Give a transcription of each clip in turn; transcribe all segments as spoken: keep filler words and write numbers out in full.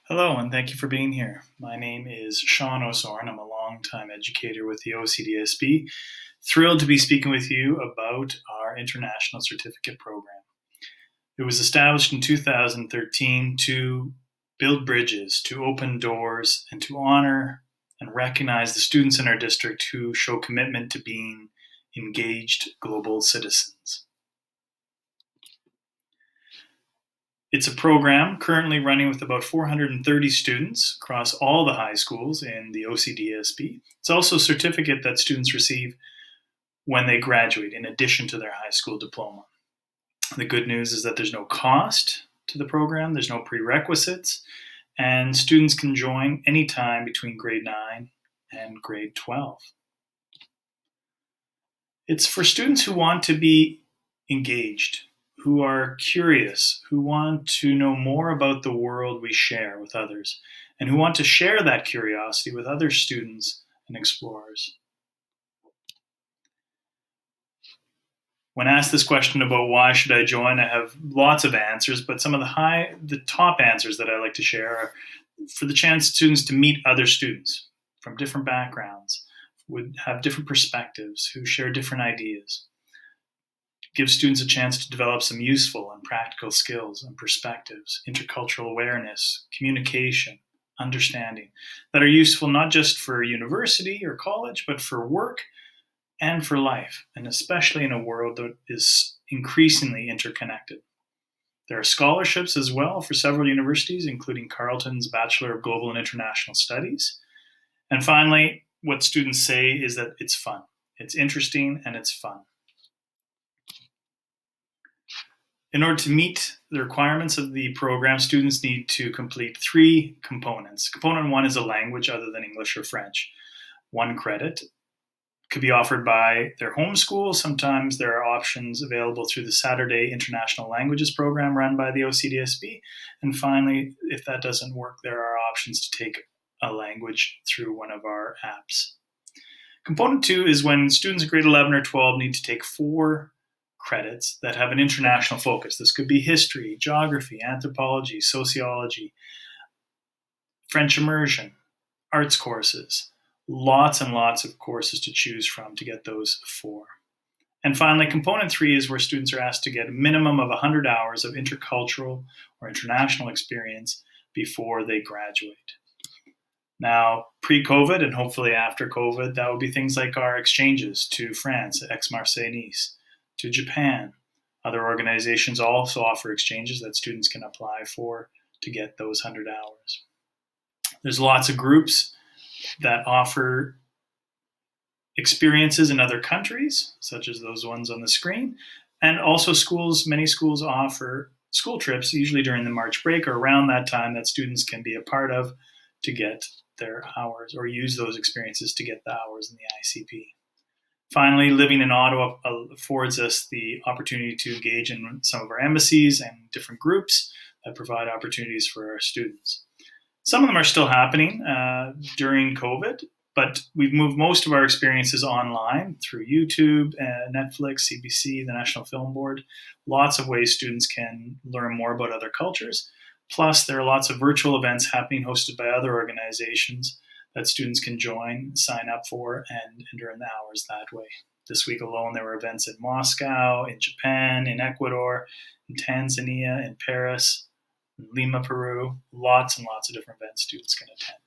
Hello, and thank you for being here. My name is Sean O'Sorn. I'm a longtime educator with the O C D S B. Thrilled to be speaking with you about our International Certificate Program. It was established in two thousand thirteen to build bridges, to open doors, and to honor and recognize the students in our district who show commitment to being engaged global citizens. It's a program currently running with about four hundred thirty students across all the high schools in the O C D S B. It's also a certificate that students receive when they graduate, in addition to their high school diploma. The good news is that there's no cost to the program, there's no prerequisites, and students can join anytime between grade nine and grade twelve. It's for students who want to be engaged, who are curious, who want to know more about the world we share with others, and who want to share that curiosity with other students and explorers. When asked this question about why should I join, I have lots of answers, but some of the high, the top answers that I like to share are for the chance students to meet other students from different backgrounds, would have different perspectives, who share different ideas. Give students a chance to develop some useful and practical skills and perspectives, intercultural awareness, communication, understanding, that are useful not just for university or college, but for work and for life, and especially in a world that is increasingly interconnected. There are scholarships as well for several universities, including Carleton's Bachelor of Global and International Studies. And finally, what students say is that it's fun. It's interesting and it's fun. In order to meet the requirements of the program, students need to complete three components. Component one is a language other than English or French. One credit could be offered by their home school. Sometimes there are options available through the Saturday International Languages program run by the O C D S B. And finally, if that doesn't work, there are options to take a language through one of our apps. Component two is when students in grade eleven or twelve need to take four credits that have an international focus. This could be history, geography, anthropology, sociology, French immersion, arts courses, lots and lots of courses to choose from to get those four. And finally, component three is where students are asked to get a minimum of one hundred hours of intercultural or international experience before they graduate. Now, pre-COVID and hopefully after COVID, that would be things like our exchanges to France, Aix-Marseille, Nice, to Japan. Other organizations also offer exchanges that students can apply for to get those one hundred hours. There's lots of groups that offer experiences in other countries, such as those ones on the screen. And also schools, many schools offer school trips, usually during the March break or around that time, that students can be a part of to get their hours or use those experiences to get the hours in the I C P. Finally, living in Ottawa affords us the opportunity to engage in some of our embassies and different groups that provide opportunities for our students. Some of them are still happening uh, during COVID, but we've moved most of our experiences online through YouTube, uh, Netflix, C B C, the National Film Board. Lots of ways students can learn more about other cultures. Plus, there are lots of virtual events happening hosted by other organizations that students can join, sign up for, and, and earn the hours that way. This week alone, there were events in Moscow, in Japan, in Ecuador, in Tanzania, in Paris, in Lima, Peru. Lots and lots of different events students can attend.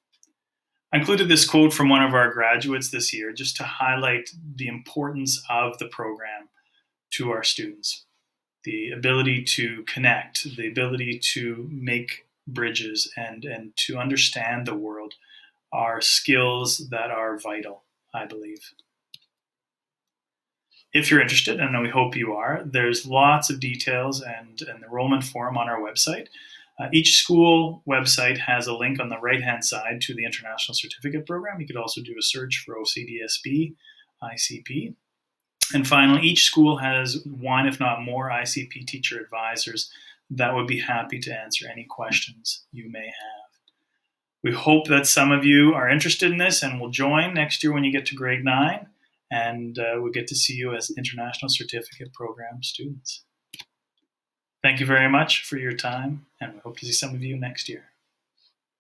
I included this quote from one of our graduates this year just to highlight the importance of the program to our students. The ability to connect, the ability to make bridges and, and to understand the world are skills that are vital, I believe. If you're interested, and we hope you are, there's lots of details and an enrollment form on our website. Uh, each school website has a link on the right-hand side to the International Certificate Program. You could also do a search for O C D S B I C P. And finally, each school has one, if not more, I C P teacher advisors that would be happy to answer any questions you may have. We hope that some of you are interested in this and will join next year when you get to grade nine, and uh, we'll get to see you as International Certificate Program students. Thank you very much for your time, and we hope to see some of you next year.